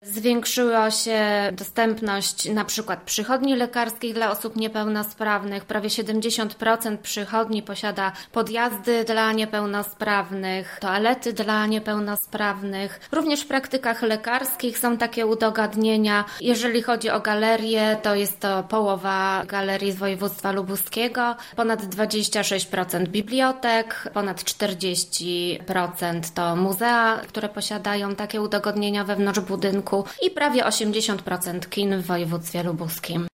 Zwiększyła się dostępność na przykład przychodni lekarskich dla osób niepełnosprawnych. Prawie 70% przychodni posiada podjazdy dla niepełnosprawnych, toalety dla niepełnosprawnych. Również w praktykach lekarskich są takie udogodnienia. Jeżeli chodzi o galerie, to jest to połowa galerii z województwa lubuskiego, ponad 26% bibliotek, ponad 40% to muzea, które posiadają takie udogodnienia wewnątrz budynku i prawie 80% kin w województwie lubuskim.